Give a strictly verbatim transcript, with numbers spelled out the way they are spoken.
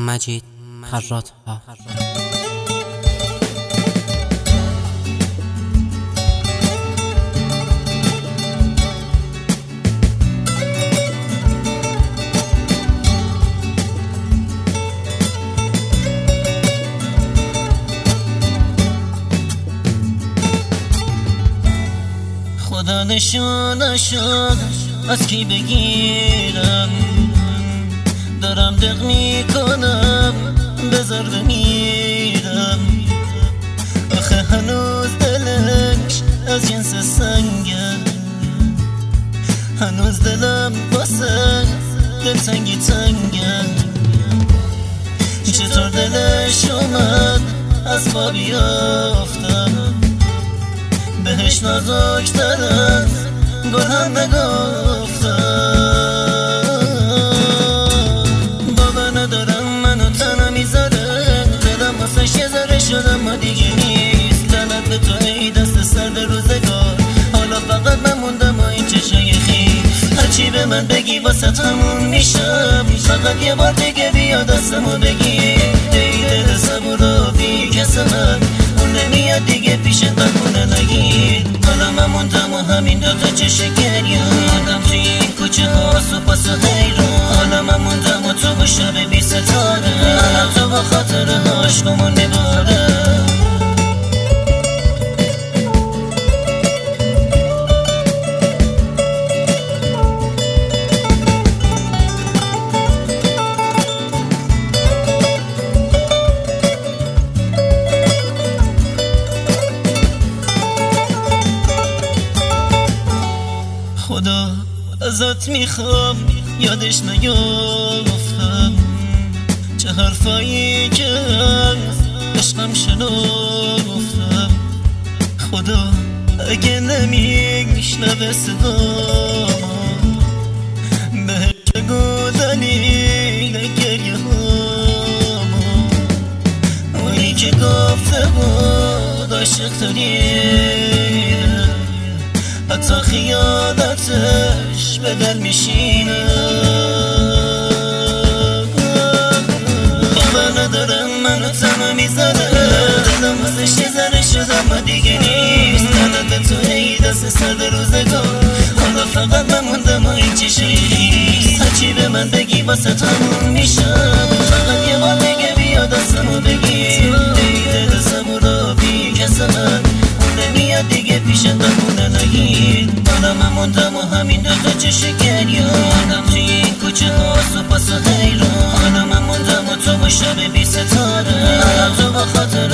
مجید خراط ها. خدا نشانشو از کی بگیرم، دارم دق میکنم بذار بمیرم. آخه هنوز دلش از جنس سنگه، هنوز دلم واسه دلتنگی تنگه. چطور دلش اومد از خواب بیافتم، بهش نازک‌تر از گل هم نگفتم. باور ندارم منو تنها میذاره، دلم واسش یه ذره شد اما دیگه نیست. لعنت به تو ای دست سرد روزگار، حالا فقط من موندم و این چشای خیس. هرچی به من بگی واسه تموم میشم، فقط یه بار دیگه بیا دستمو بگیر. ای دل صبور و بی کسمت، اون نمیاد دیگه پیشت بخونه نگیر. حالا من موندم و همین دوتا چشم گریه آدم توی این کوچه ها سپاس و حیران. حالا من موندم و تو با شب بی ستاره، حالا تو با خاطره عشقمون میباره. خدا ازت میخوام یادش نیافتم، چه حرفایی که از عشقم شنفتم. خدا اگه نمیشنوه صدامو، بهش بگو دلیل گریه هامو. اونی که گفته بود عاشق ترینه، حتی خیالتش به دل میشینه. باور ندارم منو تنها میذاره، دلم واسش یه ذره شد اما دیگه نیست. لعنت به تو ای دست سرد روزگار، حالا فقط من موندم و این چشای خیس. هرچی به من بگی واسه تموم میشم، فقط یه بار دیگه بیا دستمو بگیر. ای دل صبور و بی کسمت، اون نمیاد دیگه پیشت بخونه نگیر. حالا من موندم و همین دوتا چشم گریه آدم توی این کوچه ها سپاس و حیران. حالا من موندم و تو با شب بی ستاره، حالا تو با خاطر